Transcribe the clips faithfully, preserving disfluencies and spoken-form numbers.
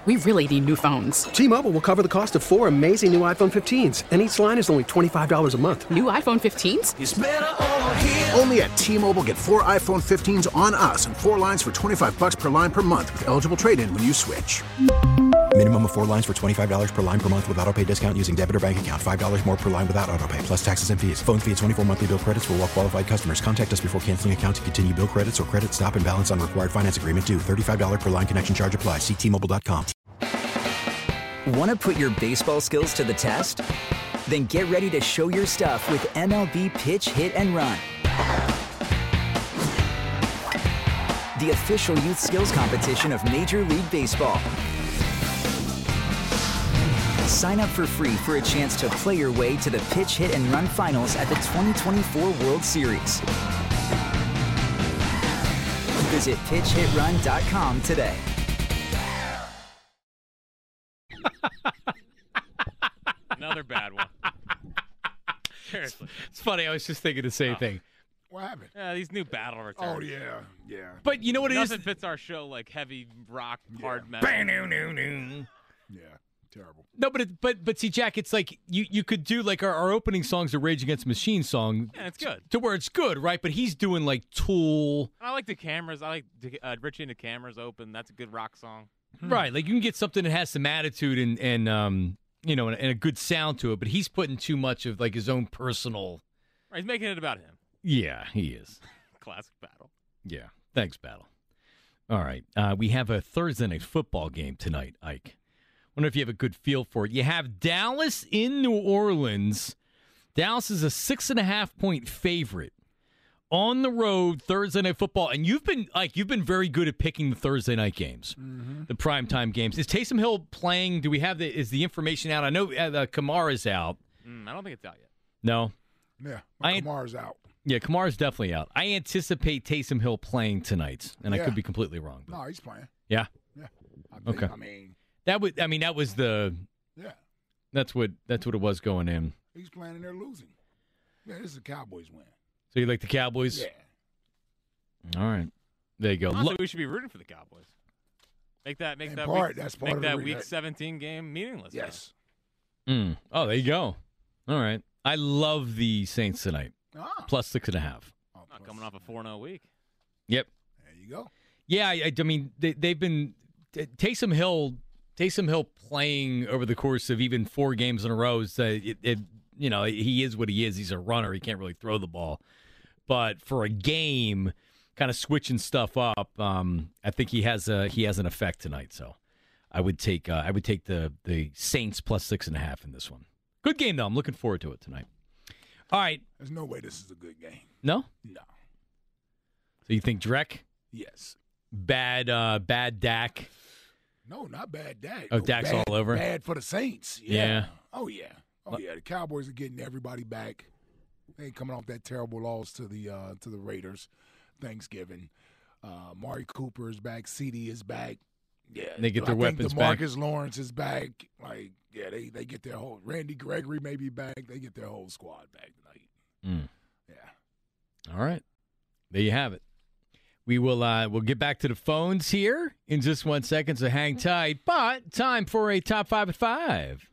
We really need new phones. T-Mobile will cover the cost of four amazing new iPhone fifteens, and each line is only twenty-five dollars a month. New iPhone fifteens? It's better over here. Only at T-Mobile, get four iPhone fifteens on us and four lines for twenty-five dollars per line per month with eligible trade-in when you switch. Minimum of four lines for twenty-five dollars per line per month with autopay discount using debit or bank account. five dollars more per line without autopay, plus taxes and fees. Phone fee at twenty-four monthly bill credits for well-qualified customers. Contact us before canceling account to continue bill credits or credit stop and balance on required finance agreement due. thirty-five dollars per line connection charge applies. See T Mobile dot com. Want to put your baseball skills to the test? Then get ready to show your stuff with M L B Pitch, Hit, and Run. The official youth skills competition of Major League Baseball. Sign up for free for a chance to play your way to the Pitch, Hit, and Run finals at the twenty twenty-four World Series. Visit pitch hit run dot com today. Another bad one. Seriously. It's funny. I was just thinking the same Oh. thing. What happened? Yeah, these new battle returns. Oh, yeah, yeah. But you know what it is? Nothing fits our show like heavy rock, Yeah. hard metal. Yeah, terrible. No, but it, but but see, Jack, it's like you, you could do like our, our opening song's a Rage Against the Machine song. Yeah, it's good. To where it's good, right? But he's doing like Tool. I like the cameras. I like the, uh, Richie and the Cameras Open. That's a good rock song. Right. Like you can get something that has some attitude and, and um you know, and, and a good sound to it, but he's putting too much of like his own personal. Right, he's making it about him. Yeah, he is. Classic battle. Yeah. Thanks, Battle. All right. Uh, we have a Thursday night football game tonight, Ike. Wonder if you have a good feel for it. You have Dallas in New Orleans. Dallas is a six and a half point favorite on the road Thursday night football. And you've been like you've been very good at picking the Thursday night games, mm-hmm. the primetime games. Is Taysom Hill playing? Do we have the is the information out? I know uh, Kamara's out. Mm, I don't think it's out yet. No. Yeah, I, Kamara's out. Yeah, Kamara's definitely out. I anticipate Taysom Hill playing tonight, and Yeah. I could be completely wrong. But. No, he's playing. Yeah. Yeah. I think, Okay. I mean, That would. I mean, that was the. yeah, That's what. That's what it was going in. he's playing and they're losing. Yeah, this is a Cowboys win. So you like the Cowboys? Yeah. All right. There you go. Honestly, Lo- we should be rooting for the Cowboys. Make that make In that part, week, that's part make of the that re- week seventeen game meaningless. Yes. Mm. Oh, there you go. All right. I love the Saints tonight. Ah. Plus six and a half. Oh, Not plus- coming off a four and oh week. Yep. There you go. Yeah, I, I mean they, they've been T- Taysom Hill. Taysom Hill playing over the course of even four games in a row. Is, uh, it, it, you know, he is what he is. He's a runner. He can't really throw the ball. But for a game, kind of switching stuff up, um, I think he has a he has an effect tonight. So I would take uh, I would take the the Saints plus six and a half in this one. Good game though. I'm looking forward to it tonight. All right. There's no way this is a good game. No. No. So you think Drek? Yes. Bad, uh, bad Dak. No, not bad Dak. Oh, No, Dak's bad, all over? Bad for the Saints. Yeah. Yeah. Oh yeah. Oh yeah. The Cowboys are getting everybody back. They ain't coming off that terrible loss to the uh, to the Raiders. Thanksgiving. Uh, Mari Cooper is back. C D is back. Yeah. They get I their think weapons back. DeMarcus Lawrence is back. Like yeah, they they get their whole. Randy Gregory may be back. They get their whole squad back tonight. Mm. Yeah. All right. There you have it. We will uh, we'll get back to the phones here in just one second, so hang tight. But time for a top five at five.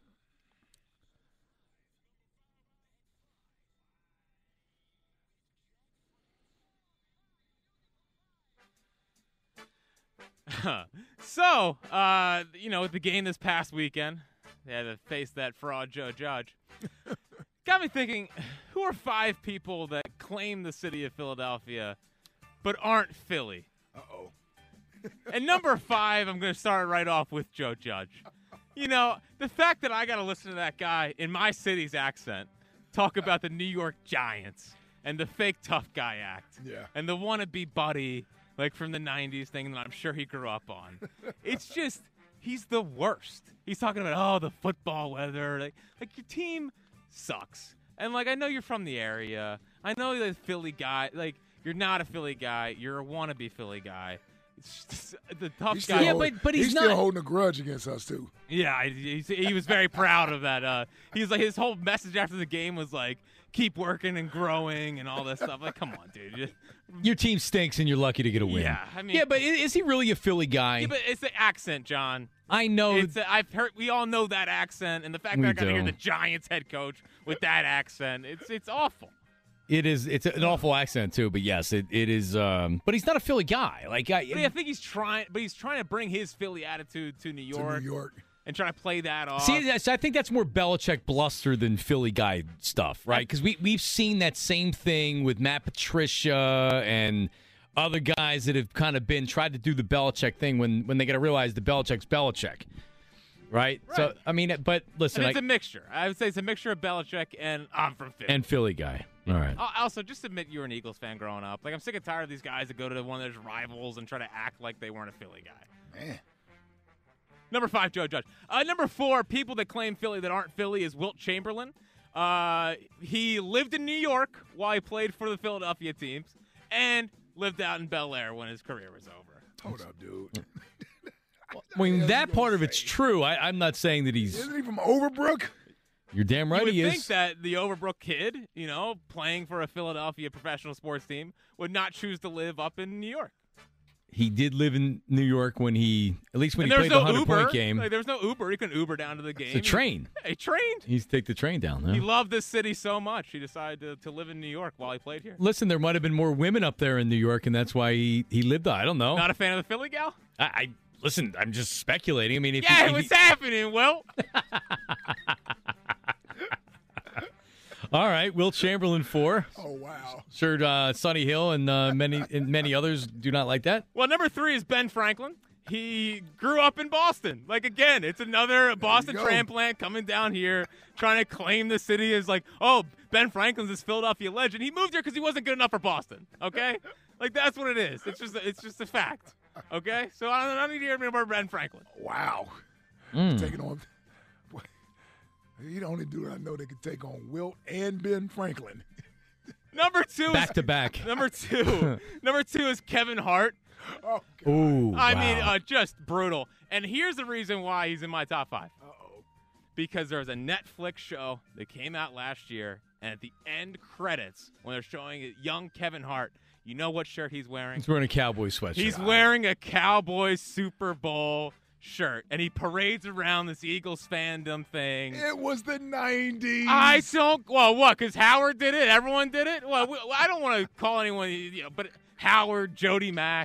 So, uh, you know, the game this past weekend, they had to face that fraud Joe Judge. Got me thinking, who are five people that claim the city of Philadelphia but aren't Philly? Uh-oh. And number five, I'm going to start right off with Joe Judge. You know, the fact that I got to listen to that guy in my city's accent talk about the New York Giants and the fake tough guy act Yeah. and the wannabe buddy, like from the nineties thing that I'm sure he grew up on. It's just, he's the worst. He's talking about, oh, the football weather. Like, like your team sucks. And, like, I know you're from the area. I know you're a Philly guy. Like, you're not a Philly guy. You're a wannabe Philly guy. the tough He's guy. still Yeah, hold- but- but he's still not- holding a grudge against us too. Yeah, he, he was very proud of that. Uh, he was like, his whole message after the game was like, keep working and growing and all this stuff. Like, come on, dude. You- Your team stinks, and you're lucky to get a win. Yeah, I mean- yeah, but i- is he really a Philly guy? Yeah, but it's the accent, John. I know. It's a, I've heard. We all know that accent, and the fact We that I got to hear do. the Giants head coach with that accent, it's it's awful. It is. It's an awful accent too. But yes, it, it is. Um, but he's not a Philly guy. Like I, But I think he's trying, but he's trying to bring his Philly attitude to New To York, New York. and try to play that off. see, that's, I think that's more Belichick bluster than Philly guy stuff, right? Because we we've seen that same thing with Matt Patricia and other guys that have kind of been tried to do the Belichick thing when when they got to realize the Belichick's Belichick, right? So Right. I mean, but listen, and it's I, a mixture. I would say it's a mixture of Belichick and I'm from Philly. and Philly guy. All right. Al- Also, just admit you were an Eagles fan growing up. Like, I'm sick and tired of these guys that go to one of their rivals and try to act like they weren't a Philly guy. Man. Number five, Joe Judge. Uh, number four, people that claim Philly that aren't Philly is Wilt Chamberlain. Uh, he lived in New York while he played for the Philadelphia teams and lived out in Bel Air when his career was over. Hold up, dude. I mean, hell that you part gonna of it's say? true. I, I'm not saying that he's. Isn't he from Overbrook? You're damn right You would he think is. that the Overbrook kid, you know, playing for a Philadelphia professional sports team, would not choose to live up in New York. He did live in New York when he, at least when And he there's played the no hundred Uber. point game. Like, there was no Uber. He couldn't Uber down to the game. It's a train. He, he trained. He's take the train down. Huh? He loved this city so much, he decided to, to live in New York while he played here. Listen, there might have been more women up there in New York, and that's why he, he lived there. I don't know. Not a fan of the Philly gal? I, I listen. I'm just speculating. I mean, if Yeah, he, what's he- happening, Will? all right, Wilt Chamberlain four. Oh, wow. Sure, uh, Sonny Hill and uh, many and many others do not like that. Well, number three is Ben Franklin. He grew up in Boston. Like, again, it's another Boston go. transplant coming down here trying to claim the city as like, oh, Ben Franklin's this Philadelphia legend. He moved here because he wasn't good enough for Boston, okay? Like, that's what it is. It's just a, it's just a fact, okay? So I don't, I don't need to hear about Ben Franklin. Wow. Mm. Taking on. He the only dude I know that could take on Wilt and Ben Franklin. Number two is Back to back. number two. number two is Kevin Hart. Oh, God. Ooh, I wow. mean, uh, just brutal. And here's the reason why he's in my top five. Uh-oh. Because there was a Netflix show that came out last year, and at the end credits, when they're showing young Kevin Hart, you know what shirt he's wearing? he's wearing a cowboy sweatshirt. He's wearing a Cowboys Super Bowl shirt, and he parades around this Eagles fandom thing. It was the nineties. I don't. Well, what? Because Howard did it. Everyone did it. Well, we, I don't want to call anyone, you know, but Howard, Jody Mack,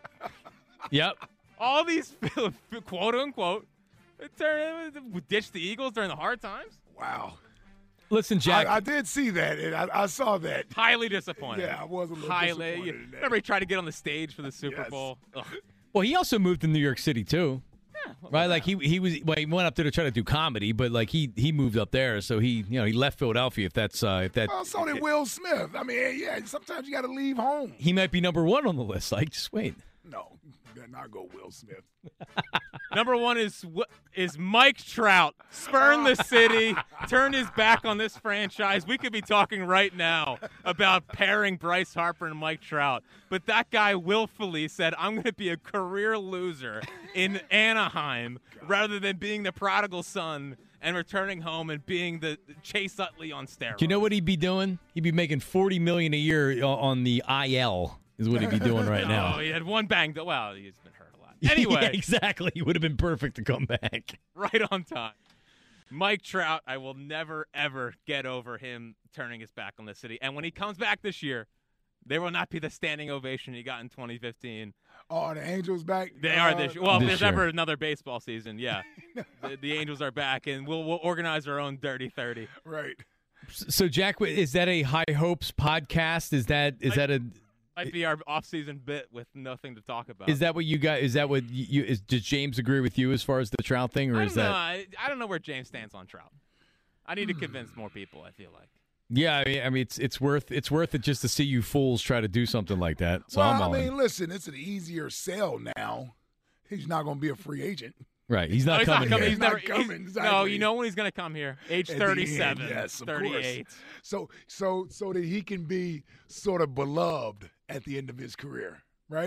Yep. all these quote unquote turn, ditched the Eagles during the hard times. Wow. Listen, Jack. I, I did see that, and I, I saw that. Highly disappointed. Yeah, I was a little Highly. disappointed in that. Remember, he tried to get on the stage for the Super Yes. Bowl. Ugh. well, he also moved to New York City too. Yeah, well, Right, like he he was well, he went up there to try to do comedy, but like he he moved up there, so he you know he left Philadelphia. If that's uh, if that Well, so did Will Smith. I mean, yeah, sometimes you got to leave home. he might be number one on the list. Like, just wait. No, then I'll go Will Smith. Number one is is Mike Trout. Spurn the city, turn his back on this franchise. We could be talking right now about pairing Bryce Harper and Mike Trout, but that guy willfully said, "I'm going to be a career loser in Anaheim rather than being the prodigal son and returning home and being the Chase Utley on steroids." Do you know what he'd be doing? He'd be making forty million a year o- on the I L. Is what he'd be doing right now. Oh, he had one bang. Well, he's been hurt a lot. Anyway, Yeah, exactly. He would have been perfect to come back. right on time. Mike Trout, I will never, ever get over him turning his back on the city. And when he comes back this year, there will not be the standing ovation he got in twenty fifteen. Oh, the Angels back. They uh, are this year. Well, if This there's year. ever another baseball season, yeah. the, the Angels are back, and we'll, we'll organize our own Dirty thirty. Right. So, Jack, is that a High Hopes podcast? Is that is I- that a Might be our off-season bit with nothing to talk about. is that what you got? Is that what you? you is, does James agree with you as far as the Trout thing, or I is don't that? know. I, I don't know where James stands on Trout. I need to convince more people, I feel like. Yeah, I mean, I mean, it's it's worth it's worth it just to see you fools try to do something like that. So well, I'm I all in. mean, listen, it's an easier sell now. He's not going to be a free agent. Right, he's No, not he's coming not coming. here. He's Not never coming, he's- exactly. No, you know when he's going to come here? Age At the end, thirty-seven, yes, of thirty-eight. course. So, so, so that he can be sort of beloved at the end of his career, right?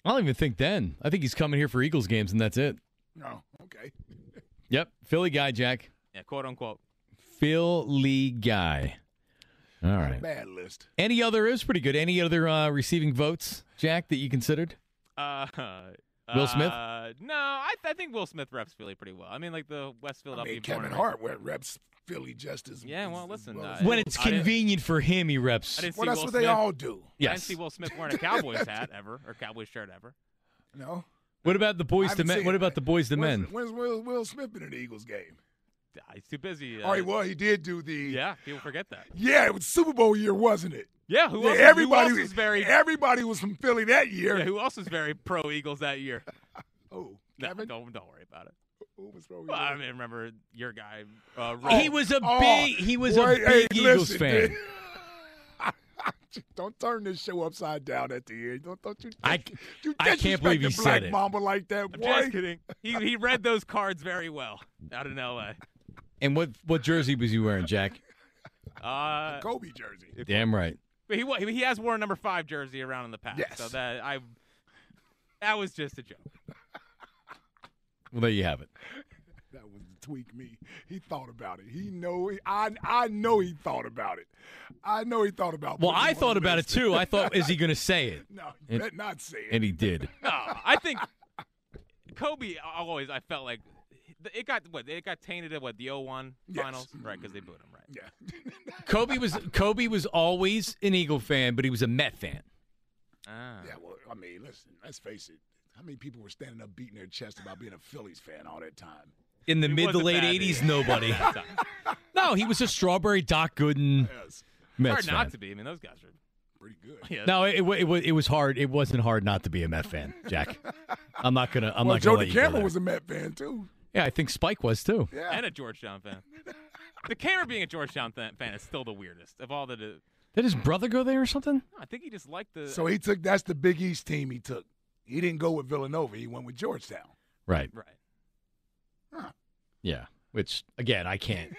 I don't even think then. I think he's coming here for Eagles games, and that's it. No, okay. Yep, Philly guy, Jack. Yeah, quote unquote. Philly guy. All Not a right. bad list. Any other, it was pretty good. Any other uh, receiving votes, Jack, that you considered? Uh, Will Smith? Uh, no, I, I think Will Smith reps Philly pretty well. I mean, like the West I Philadelphia. mean, Kevin born- Hart where reps Philly just as Yeah, well, as- listen, as uh, as- When it's I didn't- convenient for him, he reps. I didn't see well, that's Will what Smith. they all do. I didn't Yes. see Will Smith wearing a Cowboys hat ever or Cowboys shirt ever. No. What about the I boys to haven't men? seen What it. about the boys to When's- men? When's Will, Will Smith been in the Eagles game? Ah, He's too busy. Oh, Uh, he well, he did do the. yeah, people forget that. Yeah, it was Super Bowl year, wasn't it? Yeah, who Yeah, else? everybody who else was very? Everybody was from Philly that year. Yeah, who else was very pro Eagles that year? Oh, No, Kevin. don't don't worry about it. Who was from? Well, I mean, remember your guy? Uh, He was a Oh, big. He was boy, a big hey, Eagles listen, fan. dude. Don't turn this show upside down at the end. Don't, don't you? I- you I can't believe he disrespect the said Black it. Mamba like that, I'm boy. just kidding. He he read those cards very well out in L A. And what what jersey was he wearing, Jack? Uh, Kobe jersey. Damn right. but he wa- he has worn a number five jersey around in the past. Yes. So that I that was just a joke. Well, there you have it. That was to tweak me. He thought about it. He know. I I know he thought about it. I know he thought about. Well, putting I him on thought the about it list. too. I thought, is he going to say it? No, you And- better not say it. And he did. No, I think Kobe always. I felt like it got what it got tainted at what the oh one Yes. finals, right? Because they booed him, right? Yeah. Kobe was Kobe was always an Eagle fan, but he was a Met fan. Ah. Yeah. Well, I mean, listen. Let's face it. How many people were standing up beating their chest about being a Phillies fan all that time? In the He mid to wasn't late bad eighties, either. nobody. No, he was a Strawberry Doc Gooden Yes. Mets Hard not fan. to be. I mean, those guys are. Pretty good. Yeah. No, it, it, it, it was hard. It wasn't hard not to be a Met fan, Jack. I'm not gonna. I'm well, not Joe gonna let you go DeCamera there. was a Met fan too. Yeah, I think Spike was too. Yeah. And a Georgetown fan. The camera being a Georgetown th- fan is still the weirdest of all the. No, Did his brother go there or something? I think he just liked the. So he took. That's the Big East team he took. He didn't go with Villanova. He went with Georgetown. Right. right. Yeah. Which again, I can't.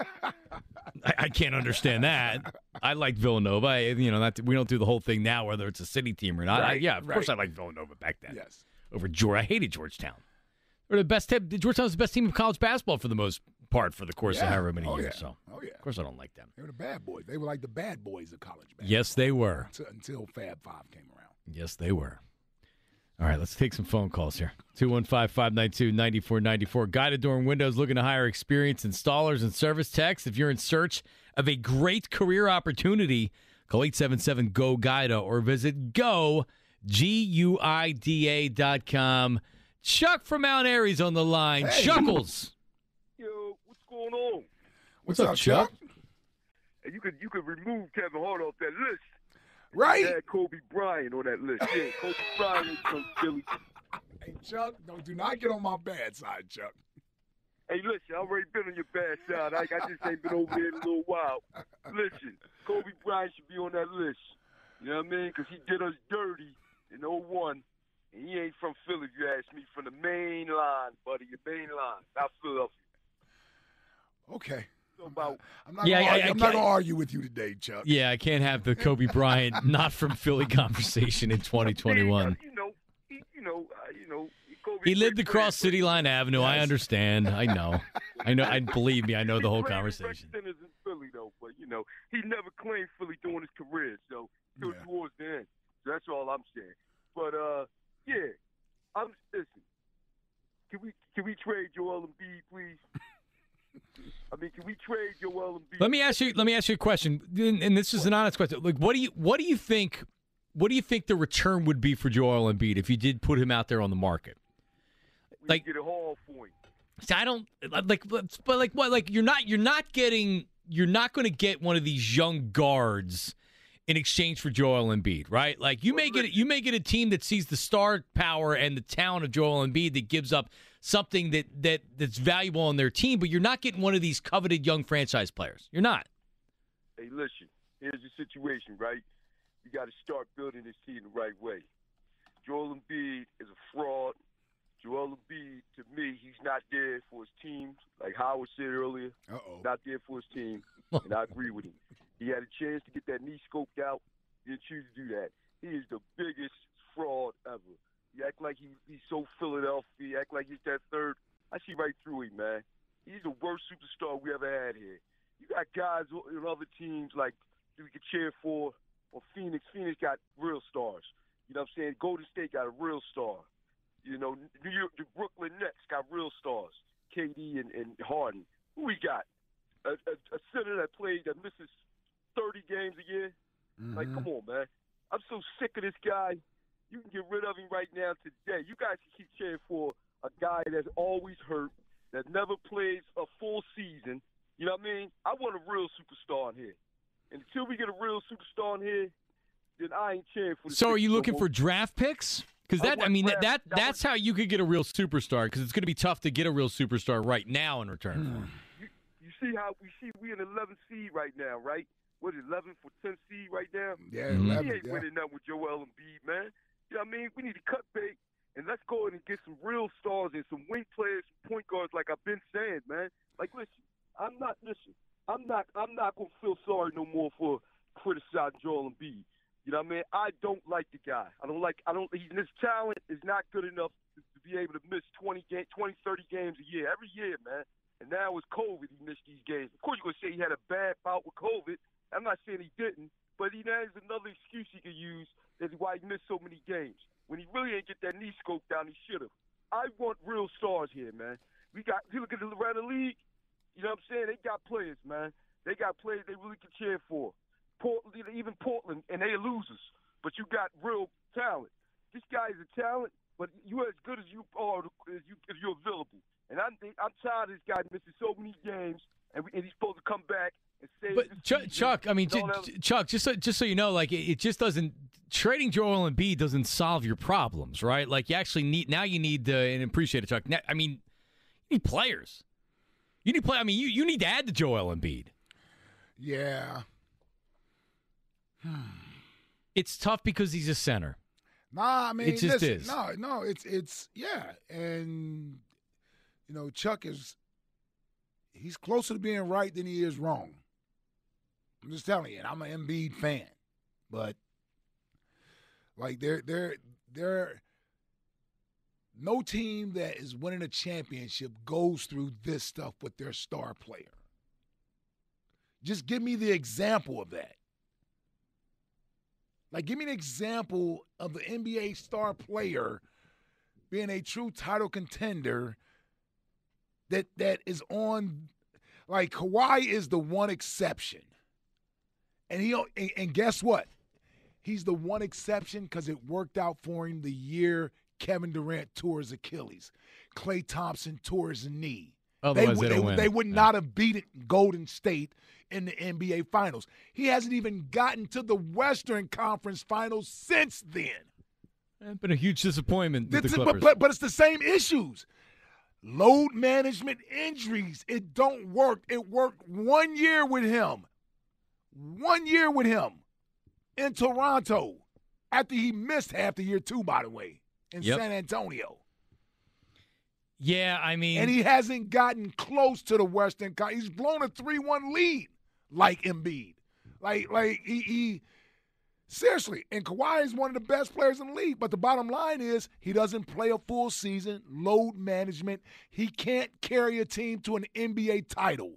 I, I can't understand that. I like Villanova. I, you know, not we don't do the whole thing now, whether it's a city team or not. I, Right, yeah, of course I right. liked Villanova back then. Yes. Over George, I hated Georgetown. They're the best team. Georgetown was the best team of college basketball for the most part for the course of Yeah. however many Oh, years. yeah. So, Oh yeah. of course, I don't like them. They were the bad boys. They were like the bad boys of college basketball. Yes, they were. Until, until Fab Five came around. Yes, they were. All right, let's take some phone calls here. two one five, five nine two, nine four nine four. Guided Door and Windows looking to hire experienced installers and service techs. If you're in search of a great career opportunity, call eight seven seven, G O, GUIDA or visit go, G U I D A dot com. Chuck from Mount Airy's on the line. Hey. Chuckles. Yo, what's going on? What's up, Chuck? Hey, you could you could remove Kevin Hart off that list. Right? Add Kobe Bryant on that list. Yeah, Kobe Bryant from Philly. Hey, Chuck, don't do not get on my bad side, Chuck. Hey, listen, I already been on your bad side. I, I just ain't been over there in a little while. Listen, Kobe Bryant should be on that list. You know what I mean? Because he did us dirty in oh one, and he ain't from Philly, if you ask me. From the main line, buddy, your main line, not Philadelphia. Okay. So about I'm not Yeah, gonna I- argue, I I'm not can't- gonna argue with you today, Chuck. Yeah, I can't have the Kobe Bryant not from Philly conversation in twenty twenty-one. You know, he, you know, uh, you know. Kobe He lived played across great, City Line Avenue. I Yes. understand. I know. I know. I believe me. I know the whole He played with conversation. Rex Simmons in Philly, though, but you know he never claimed Philly during his career, so till Yeah. towards the end. So that's all I'm saying. But uh, yeah, I'm listen. Can we can we trade Joel Embiid, please? I mean, can we trade Joel Embiid? Let me ask you. Let me ask you a question, and and this is an honest question. Like, what do you what do you think? What do you think the return would be for Joel Embiid if you did put him out there on the market? We like- get a haul for him. See, I don't like, but but like what? Like you're not you're not getting you're not going to get one of these young guards in exchange for Joel Embiid, right? Like you may get you may get a team that sees the star power and the talent of Joel Embiid that gives up something that that that's valuable on their team, but you're not getting one of these coveted young franchise players. You're not. Hey, listen. Here's the situation, right? You got to start building this team the right way. Joel Embiid is a fraud. Joel Embiid, to me, he's not there for his team. Like Howard said earlier, Uh-oh. not there for his team, and I agree with him. He had a chance to get that knee scoped out. He didn't choose to do that. He is the biggest fraud ever. He act like he, he's so Philadelphia. He act like he's that third. I see right through him, man. He's the worst superstar we ever had here. You got guys in other teams like we could cheer for, or Phoenix. Phoenix got real stars. You know what I'm saying? Golden State got a real star. You know, New York, the Brooklyn Nets got real stars. K D and, and Harden. Who we got? A, a, a center that plays that misses thirty games a year. Mm-hmm. Like, come on, man. I'm so sick of this guy. You can get rid of him right now today. You guys can keep cheering for a guy that's always hurt, that never plays a full season. You know what I mean? I want a real superstar in here. And until we get a real superstar in here, then I ain't cheering for the So are you looking no for draft picks? Because that, I, I mean, that, that that's how you could get a real superstar, because it's going to be tough to get a real superstar right now in return for him. You, you see how we see we in eleventh seed right now, right? What is it, eleventh for tenth seed right now? Yeah, mm-hmm. eleven, We ain't yeah. winning nothing with Joel Embiid, man. You know what I mean? We need to cut bait, and let's go in and get some real stars and some wing players, some point guards, like I've been saying, man. Like, listen, I'm not, listen, I'm not, I'm not going to feel sorry no more for criticizing Joel Embiid. You know what I mean? I don't like the guy. I don't like, I don't, he, his talent is not good enough to, to be able to miss twenty, game, twenty, thirty games a year, every year, man. And now with COVID, he missed these games. Of course, you're going to say he had a bad bout with COVID. I'm not saying he didn't, but he has another excuse he could use that's why he missed so many games. When he really ain't get that knee scope down, he should have. I want real stars here, man. We got, you look at the around the league, you know what I'm saying? They got players, man. They got players they really can cheer for. Portland, even Portland, and they losers, but you got real talent. This guy is a talent, but you're as good as you are as you if you're available. And I'm I'm tired of this guy missing so many games, and, we, and he's supposed to come back and save. But Chuck, Chuck, I mean, j- j- Chuck, just so, just so you know, like it, it just doesn't trading Joel Embiid doesn't solve your problems, right? Like you actually need now you need uh, and appreciate it, Chuck. Now, I mean, you need players. You need play. I mean, you, you need to add to Joel Embiid. Yeah. It's tough because he's a center. Nah, I mean, it just listen, is. No, no, it's it's yeah, and you know, Chuck is he's closer to being right than he is wrong. I'm just telling you, and I'm an Embiid fan, but like they're they're they're no team that is winning a championship goes through this stuff with their star player. Just give me the example of that. Like, give me an example of the N B A star player being a true title contender that that is on, like, Kawhi is the one exception. And he and, and guess what? He's the one exception because it worked out for him the year Kevin Durant tore his Achilles. Klay Thompson tore his knee. Otherwise, they, they, they, win. they would yeah. not have beaten Golden State in the N B A Finals. He hasn't even gotten to the Western Conference Finals since then. It's been a huge disappointment with It's, the Clippers. but, but, but it's the same issues. Load management, injuries. It don't work. It worked one year with him. One year with him in Toronto after he missed half the year too, by the way, in Yep. San Antonio. Yeah, I mean. And he hasn't gotten close to the Western Conference. He's blown a three one lead like Embiid. Like, like he, he seriously, and Kawhi is one of the best players in the league. But the bottom line is he doesn't play a full season, load management. He can't carry a team to an N B A title.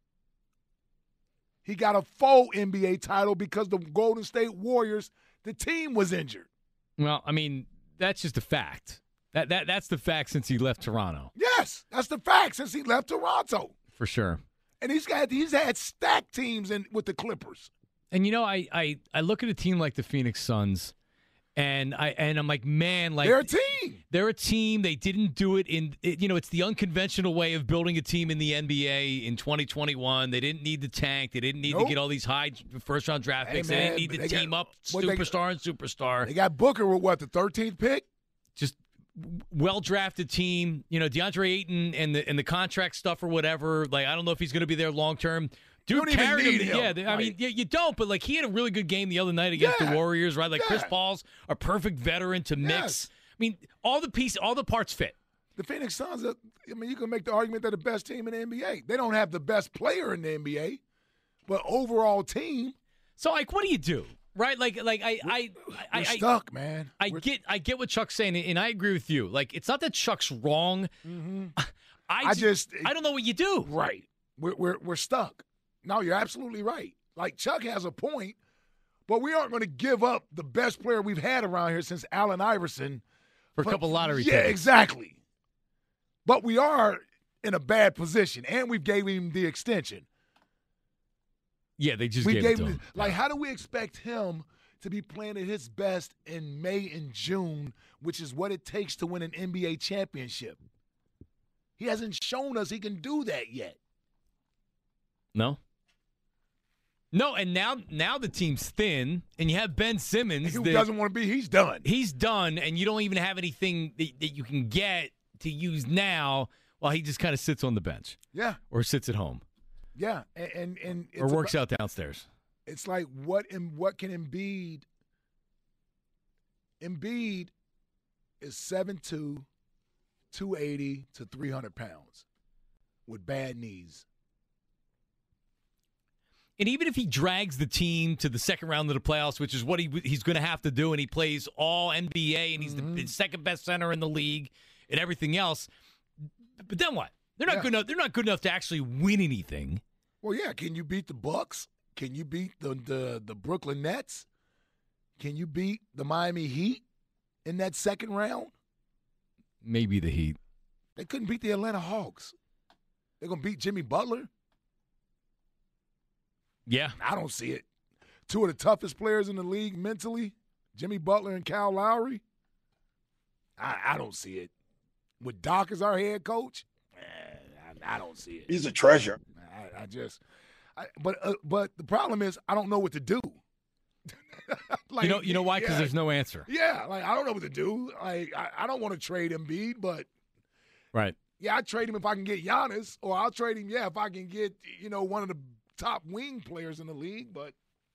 He got a faux N B A title because the Golden State Warriors, the team was injured. Well, I mean, that's just a fact. That that That's the fact since he left Toronto. Yes, that's the fact since he left Toronto. For sure. And he's got he's had stacked teams in with the Clippers. And you know, I, I, I look at a team like the Phoenix Suns, and I and I'm like, man, like they're a team. They're a team. They didn't do it in it, you know, it's the unconventional way of building a team in the N B A in twenty twenty-one. They didn't need the tank. They didn't need Nope. to get all these high first round draft Hey, picks. man, they didn't need to they got- team up what they- superstar and superstar. They got Booker with what, the thirteenth pick? Just well drafted team. You know, DeAndre Ayton and the and the contract stuff or whatever. Like, I don't know if he's going to be there long term. Dude, You don't even carried need him. him. Yeah, they- I mean, Right. yeah, you don't. But like, he had a really good game the other night against Yeah. the Warriors, right? Like, Chris Yeah. Paul's a perfect veteran to mix. Yes. I mean, all the pieces, all the parts fit. The Phoenix Suns, are, I mean, you can make the argument they're the best team in the N B A. They don't have the best player in the N B A, but overall team. So, like, what do you do? Right, like, like I, I, I, We're I stuck, man. I We're, get, I get what Chuck's saying, and I agree with you. Like, it's not that Chuck's wrong. Mm-hmm. I, I just, I don't know what you do. Right, we're we're we're stuck. No, you're absolutely right. Like Chuck has a point, but we aren't going to give up the best player we've had around here since Allen Iverson for a couple lottery Yeah, tickets. exactly. But we are in a bad position, and we gave him the extension. Yeah, they just we gave, gave it to him. him. Like, how do we expect him to be playing at his best in May and June, which is what it takes to win an N B A championship? He hasn't shown us he can do that yet. No. No, and now now the team's thin, and you have Ben Simmons. Who that- doesn't want to be? He's done. He's done, and you don't even have anything that, that you can get to use now while he just kind of sits on the bench. Yeah. Or sits at home. Yeah, and and, and it's Or works about, out downstairs. It's like what in what can Embiid? Embiid is seven two, two eighty to three hundred pounds with bad knees. And even if he drags the team to the second round of the playoffs, which is what he he's going to have to do, and he plays all N B A, and he's Mm-hmm. the second best center in the league, and everything else. But then what? They're not Yeah. good enough. They're not good enough to actually win anything. Well, yeah. Can you beat the Bucks? Can you beat the the, the Brooklyn Nets? Can you beat the Miami Heat in that second round? Maybe the Heat. They couldn't beat the Atlanta Hawks. They're gonna beat Jimmy Butler. Yeah. I don't see it. Two of the toughest players in the league mentally, Jimmy Butler and Kyle Lowry. I, I don't see it. With Doc as our head coach, eh, I, I don't see it. He's a treasure. I, I just, I, but uh, but the problem is I don't know what to do. Like, you know, you know why? Because yeah. there's no answer. Yeah, like I don't know what to do. Like I, I don't want to trade Embiid, but Right. yeah, I trade him if I can get Giannis, or I'll trade him, yeah, if I can get, you know, one of the top wing players in the league. But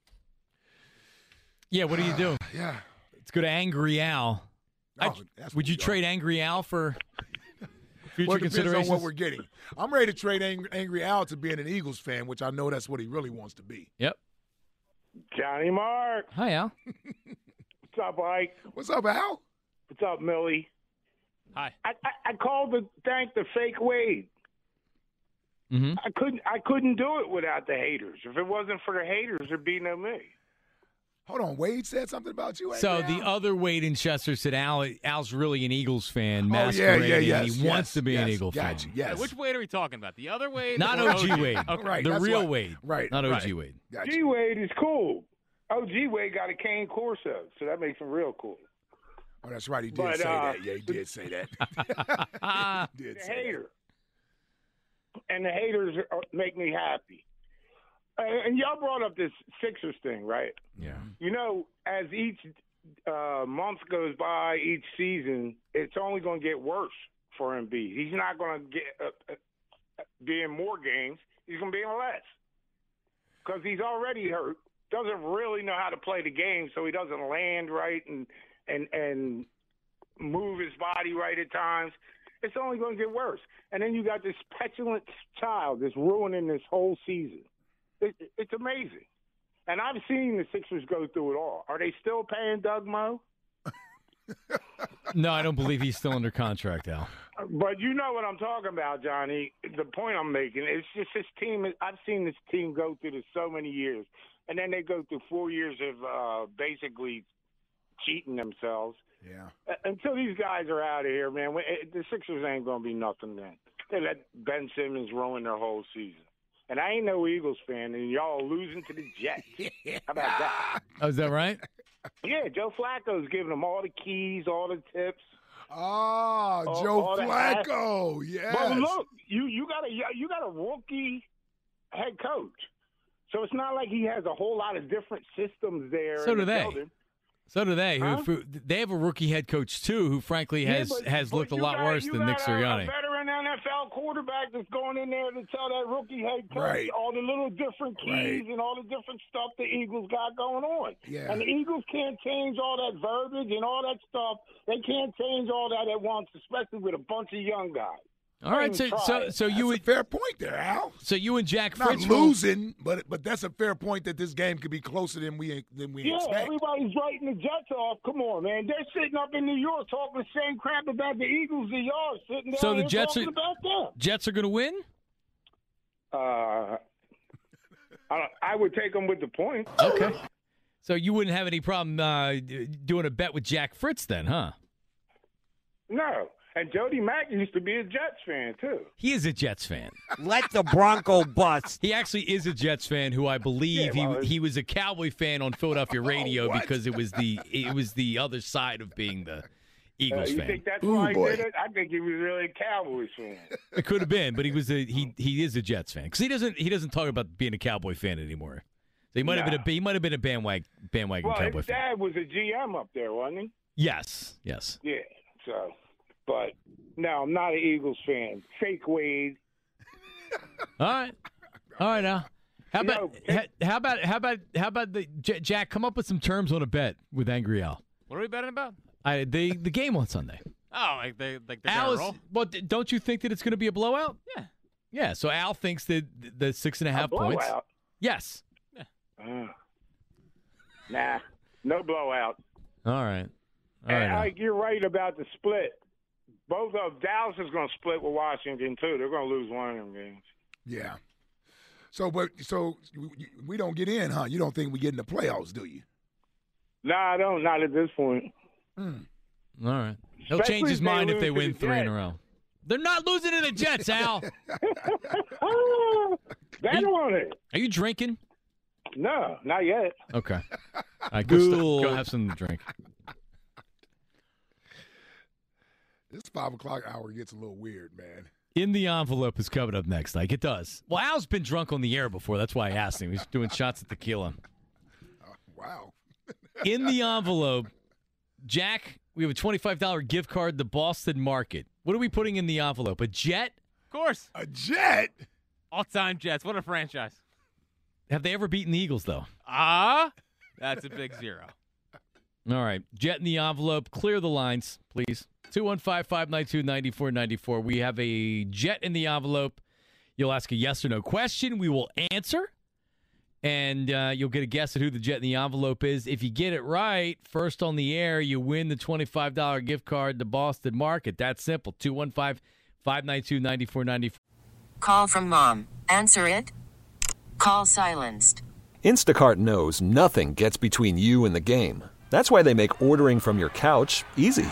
Yeah. What do you do? yeah, Let's go to Angry Al. No, I- that's would what you we are. trade Angry Al for future Well, it depends on considerations? what we're getting. I'm ready to trade Angry, Angry Al to being an Eagles fan, which I know that's what he really wants to be. Yep. Johnny Mark. Hi, Al. What's up, Ike? What's up, Al? What's up, Millie? Hi. I, I, I called to thank the fake Wade. Mm-hmm. I couldn't I couldn't do it without the haters. If it wasn't for the haters, there'd be no me. Hold on, Wade said something about you. So Angry the Al? other Wade in Chester said Al Al's really an Eagles fan, Oh, yeah, masquerading, yeah, yes, and he yes, wants to be an yes, Eagle got fan. you, yes. Which Wade are we talking about? The other Wade? Not or O G Wade. Okay. Right, the that's real what- Wade. right, Not O G right. Wade. Got G you. Wade is cool. Oh, G Wade got a cane Corso, so that makes him real cool. Oh, that's right. He did But, say uh, that. Yeah, he did say that. he did The say hater. And the haters are, make me happy. Uh, and y'all brought up this Sixers thing, right? Yeah. You know, as each uh, month goes by, each season, it's only going to get worse for Embiid. He's not going to get uh, uh, be in more games. He's going to be in less because he's already hurt. Doesn't really know how to play the game, so he doesn't land right and and and move his body right at times. It's only going to get worse. And then you got this petulant child that's ruining this whole season. It, it's amazing. And I've seen the Sixers go through it all. Are they still paying Doug Moe? No, I don't believe he's still under contract, Al. But you know what I'm talking about, Johnny. The point I'm making is just this team. I've seen this team go through this so many years, and then they go through four years of uh, basically cheating themselves. Yeah. Uh, Until these guys are out of here, man, the Sixers ain't going to be nothing then. They let Ben Simmons ruin their whole season. And I ain't no Eagles fan, and y'all are losing to the Jets. How about that? Oh, is that right? Yeah, Joe Flacco's giving them all the keys, all the tips. Oh, all, Joe all the Flacco. Yes. But look, you, you got a you got a rookie head coach, so it's not like he has a whole lot of different systems there. So in do the they. building. So do they. Huh? Who, who they have a rookie head coach too, who frankly Yeah, has but- has but looked a you lot got- worse you than got Nick a- Sirianni. A veteran N F L quarterback that's going in there to tell that rookie head coach Right. all the little different keys Right. and all the different stuff the Eagles got going on. Yeah. And the Eagles can't change all that verbiage and all that stuff. They can't change all that at once, especially with a bunch of young guys. All right, so so, so you would fair point there, Al. So you and Jack Not Fritz will- losing, but but that's a fair point that this game could be closer than we than we Yeah, expect. everybody's writing the Jets off. Come on, man. They're sitting up in New York talking the same crap about the Eagles that y'all are sitting down So the here Jets talking are about them. Jets are going to win. Uh, I, I would take them with the point. Okay. So you wouldn't have any problem uh, doing a bet with Jack Fritz then, huh? No. And Jody Mack used to be a Jets fan, too. He is a Jets fan. Let the Bronco bust. He actually is a Jets fan who I believe Yeah, well, he he was a Cowboy fan on Philadelphia radio what? because it was the it was the other side of being the Uh, Eagles you fan. think that's Ooh, why he boy. did it? I think he was really a Cowboys fan. It could have been, but he was a he he is a Jets fan because he doesn't he doesn't talk about being a Cowboy fan anymore. So he might have No. been a he might have been a bandwagon bandwagon Well, Cowboy his fan. dad was a G M up there, wasn't he? Yes, yes. Yeah, so. But, no, I'm not an Eagles fan. Fake Wade. All right, all right now. How You about know, ha- how about how about how about the J- Jack? Come up with some terms on a bet with Angry Al. What are we betting about? I the the game on Sunday. Oh, like they like they're Al gonna is, roll. but don't you think that it's going to be a blowout? Yeah. Yeah. So Al thinks that the six and a half A points. blowout? Yes. Uh, nah, no blowout. All right. All And right. Alec, you're right about the split. Both of Dallas is going to split with Washington, too. They're going to lose one of them games. Yeah. So, but so we- we don't get in, huh? You don't think we get in the playoffs, do you? No, I don't. Not at this point. Mm. All right. He'll Especially change his if they mind if lose they to win the three in a Jets. row. They're not losing to the Jets, Al. Oh, bet on it. Are you drinking? No, not yet. Okay. All right, go, st- Good. go have something to drink. This five o'clock hour gets a little weird, man. In the Envelope is coming up next. Like it does. Well, Al's been drunk on the air before. That's why I asked him. He's doing shots of tequila. Wow. In the Envelope, Jack, we have a twenty-five dollars gift card to Boston Market. What are we putting in the envelope? A jet? Of course. A jet? All-time Jets. What a franchise. Have they ever beaten the Eagles, though? Ah, that's a big zero. All right. Jet in the envelope. Clear the lines, please. two one five, five nine two, nine four nine four. We have a jet in the envelope. You'll ask a yes or no question. We will answer. And uh, you'll get a guess at who the jet in the envelope is. If you get it right, first on the air, you win the twenty-five dollars gift card to Boston Market. That's simple. two one five, five nine two, nine four nine four. Call from mom. Answer it. Call silenced. Instacart knows nothing gets between you and the game. That's why they make ordering from your couch easy.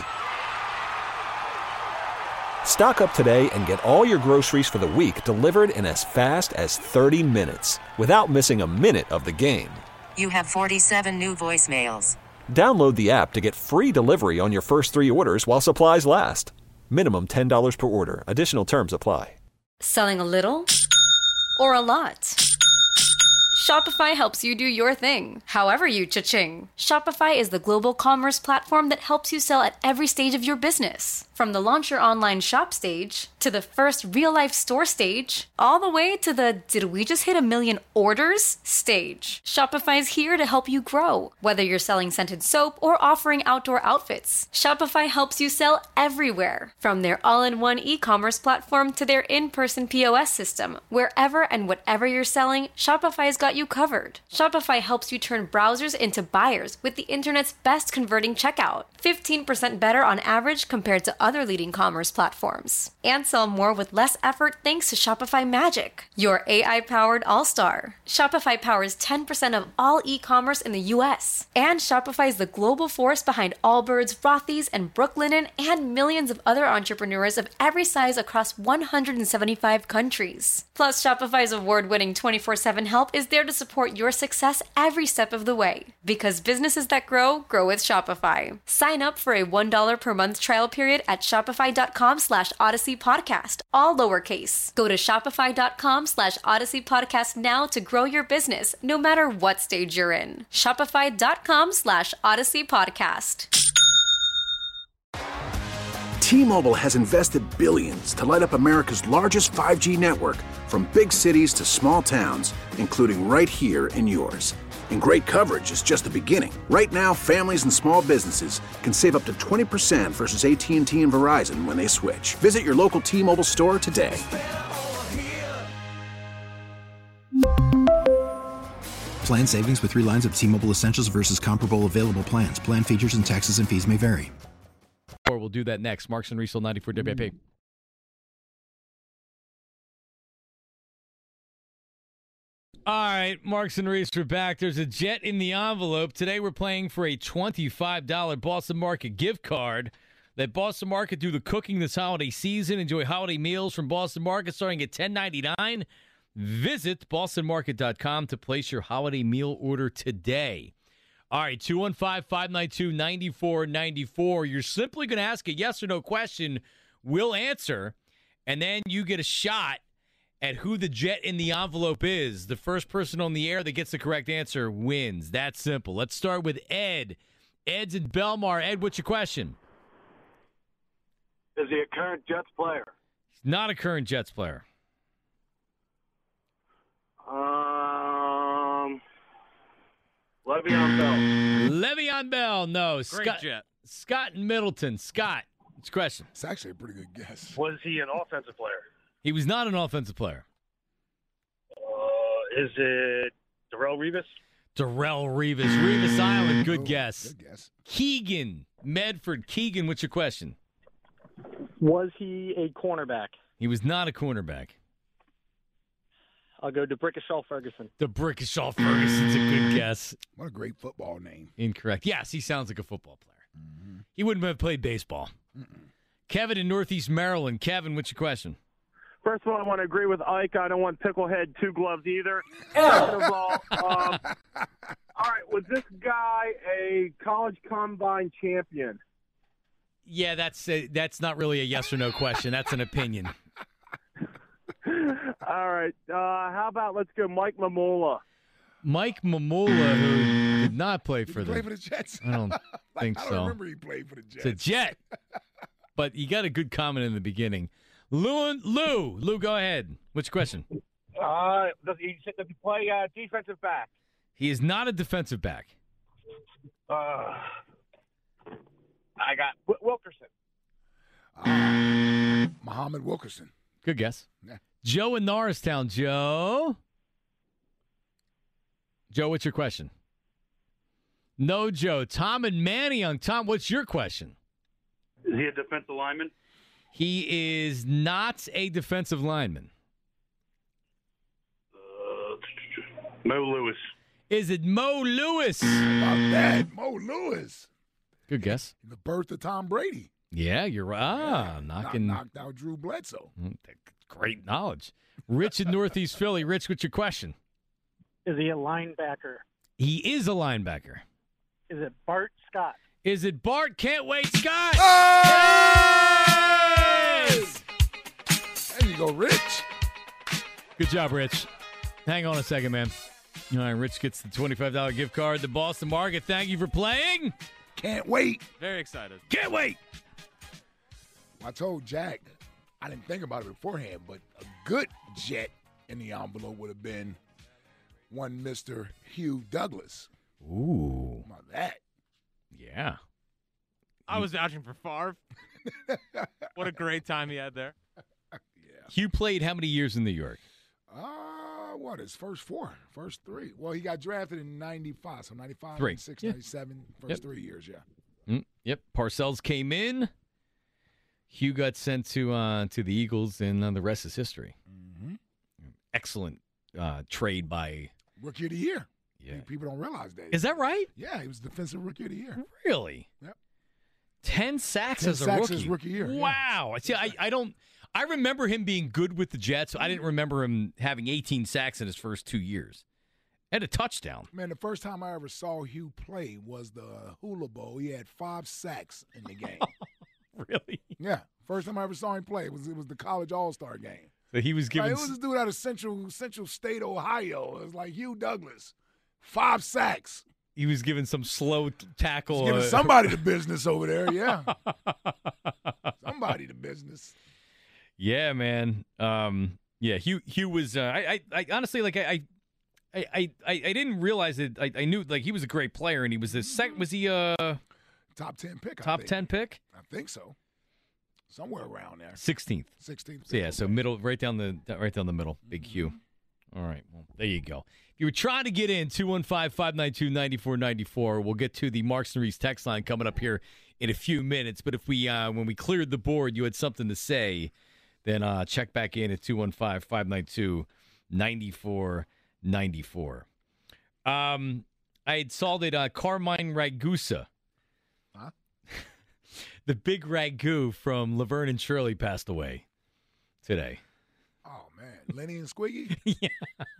Stock up today and get all your groceries for the week delivered in as fast as thirty minutes without missing a minute of the game. You have forty-seven new voicemails. Download the app to get free delivery on your first three orders while supplies last. Minimum ten dollars per order. Additional terms apply. Selling a little or a lot? Shopify helps you do your thing, however you cha-ching. Shopify is the global commerce platform that helps you sell at every stage of your business. From the launch your online shop stage, to the first real-life store stage, all the way to the did we just hit a million orders stage. Shopify's here to help you grow. Whether you're selling scented soap or offering outdoor outfits, Shopify helps you sell everywhere. From their all-in-one e-commerce platform to their in-person P O S system, wherever and whatever you're selling, Shopify's got you covered. Shopify helps you turn browsers into buyers with the internet's best converting checkout. fifteen percent better on average compared to other leading commerce platforms. And sell more with less effort thanks to Shopify Magic, your A I-powered all-star. Shopify powers ten percent of all e-commerce in the U S. And Shopify is the global force behind Allbirds, Rothy's, and Brooklinen, and millions of other entrepreneurs of every size across one hundred seventy-five countries. Plus, Shopify's award-winning twenty-four seven help is there to support your success every step of the way. Because businesses that grow, grow with Shopify. Sign up for a one dollar per month trial period at shopify.com slash Odyssey Podcast, all lowercase. Go to shopify.com slash Odyssey Podcast now to grow your business, no matter what stage you're in. Shopify.com slash Odyssey Podcast. T-Mobile has invested billions to light up America's largest five G network, from big cities to small towns, including right here in yours. And great coverage is just the beginning. Right now, families and small businesses can save up to twenty percent versus A T and T and Verizon when they switch. Visit your local T-Mobile store today. Plan savings with three lines of T-Mobile Essentials versus comparable available plans. Plan features and taxes and fees may vary. Or we'll do that next. Marks and Riesel, ninety-four W I P. All right, Marks and Reese are back. There's a jet in the envelope. Today we're playing for a twenty-five dollars Boston Market gift card. Let Boston Market do the cooking this holiday season. Enjoy holiday meals from Boston Market starting at ten ninety-nine. Visit boston market dot com to place your holiday meal order today. All right, two one five, five nine two, nine four nine four. You're simply going to ask a yes or no question. We'll answer, and then you get a shot at who the jet in the envelope is. The first person on the air that gets the correct answer wins. That's simple. Let's start with Ed. Ed's in Belmar. Ed, what's your question? Is he a current Jets player? He's not a current Jets player. Um, Le'Veon Bell. Le'Veon Bell, no. Great Scott, jet. Scott in Middleton. Scott, what's your question? It's actually a pretty good guess. Was he an offensive player? He was not an offensive player. Uh, is it Darrelle Revis? Darrelle Revis. Revis Island, good Oh, guess. Good guess. Keegan, Medford. Keegan, what's your question? Was he a cornerback? He was not a cornerback. I'll go to Brickashaw Ferguson. The Brickashaw Ferguson's a good guess. What a great football name. Incorrect. Yes, he sounds like a football player. Mm-hmm. He wouldn't have played baseball. Mm-mm. Kevin in Northeast Maryland. Kevin, what's your question? First of all, I want to agree with Ike. I don't want Picklehead two gloves either. Second of all, um, all right, was this guy a college combine champion? Yeah, that's a, that's not really a yes or no question. That's an opinion. All right. Uh, how about let's go Mike Mamula. Mike Mamula, who did not play for Did he the play for the Jets? I don't Like, think I don't so. remember he played for the Jets. It's a Jet. But you got a good comment in the beginning. Lou, Lou, Lou, go ahead. What's your question? Uh, does he, does he play uh, defensive back? He is not a defensive back. Uh, I got w- Wilkerson. Uh, Muhammad Wilkerson. Good guess. Yeah. Joe in Norristown. Joe? Joe, what's your question? No, Joe. Tom and Manayunk. Tom, what's your question? Is he a defensive lineman? He is not a defensive lineman. Uh, Mo Lewis. Is it Mo Lewis? About that, Mo Lewis. Good guess. The birth of Tom Brady. Yeah, you're right. Ah, Yeah, knocking. knocked out Drew Bledsoe. Great knowledge. Rich in Northeast Philly. Rich, what's your question? Is he a linebacker? He is a linebacker. Is it Bart Scott? Is it Bart? Can't wait, Scott. Yes! There you go, Rich. Good job, Rich. Hang on a second, man. All right, Rich gets the twenty-five dollars gift card to Boston Market. Thank you for playing. Can't wait. Very excited. Can't wait. I told Jack, I didn't think about it beforehand, but a good jet in the envelope would have been one Mister Hugh Douglas. Ooh. How about that? Yeah. I was vouching for Favre. What a great time he had there. Hugh played how many years in New York? Uh, what, his first four, first three. Well, he got drafted in ninety-five, so ninety-five, Three. ninety-six, Yeah. ninety-seven, first Yep. three years, yeah. Mm, yep. Parcells came in. Hugh got sent to uh, to the Eagles, and uh, the rest is history. Mm-hmm. Excellent uh, trade by. Rookie of the year. Yeah. People don't realize that. Is that right? Yeah, he was defensive rookie of the year. Really? Yep. Ten sacks Ten as a sacks rookie. as rookie year, yeah. Wow. See, I, I don't. I remember him being good with the Jets. I didn't remember him having eighteen sacks in his first two years. And a touchdown. Man, the first time I ever saw Hugh play was the Hula Bowl. He had five sacks in the game. Really? Yeah. First time I ever saw him play it was it was the college All-Star game. So he was Like, given. it was this dude out of Central Central State, Ohio. It was like Hugh Douglas. Five sacks. He was given some slow t- tackle. He's giving uh, somebody the business over there, yeah. Somebody the business. Yeah, man. Um, yeah, Hugh. Hugh was. Uh, I, I. I honestly like. I. I, I, I I didn't realize it. I, I knew like he was a great player, and he was the second. Was he a top ten pick? I Top think. ten pick? I think so. Somewhere around there. Sixteenth. Sixteenth. So yeah, so middle, right down the right down the middle. Big Q. All right, well there you go. If you were trying to get in, two one five, five nine two, nine four nine four. We'll get to the Marks and Reese text line coming up here in a few minutes. But if we uh, when we cleared the board, you had something to say, then uh, check back in at two one five, five nine two, nine four nine four. Um, I had saw that uh, Carmine Ragusa, huh? the big ragu from Laverne and Shirley, passed away today. Oh man, Lenny and Squiggy. Yeah.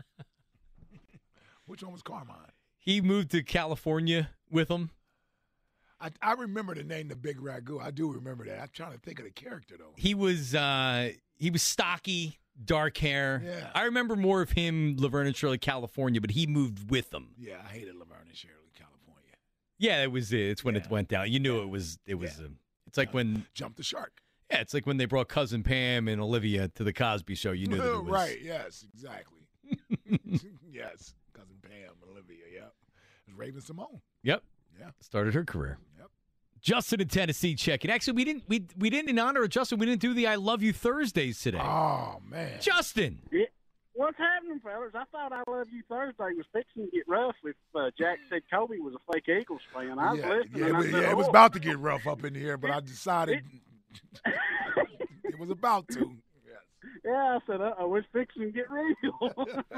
Which one was Carmine? He moved to California with him. I, I remember the name, the Big Ragu. I do remember that. I'm trying to think of the character though. He was uh, he was stocky, dark hair. Yeah. I remember more of him, Laverne and Shirley, California, but he moved with them. Yeah, I hated Laverne and Shirley, California. Yeah, it was. It's when Yeah. it went down. You knew Yeah. it was. It was. Yeah. Uh, it's like when Jump the shark. Yeah, it's like when they brought Cousin Pam and Olivia to the Cosby Show. You knew that it was Right, yes, exactly. Yes, Cousin Pam, Olivia, yep. It was Raven Simone. Yep. Yeah. Started her career. Yep. Justin in Tennessee checking. Actually, we didn't. We we didn't in honor of Justin. We didn't do the I Love You Thursdays today. Oh man, Justin. Yeah. What's happening, fellas? I thought I Love You Thursday was fixing to get rough if uh, Jack said Kobe was a fake Eagles fan. I was yeah, listening. yeah, and it I was, said, yeah, it was "Oh." about to get rough up in here, but I decided it was about to. Yeah, I said, uh-oh, it's fixing to get real.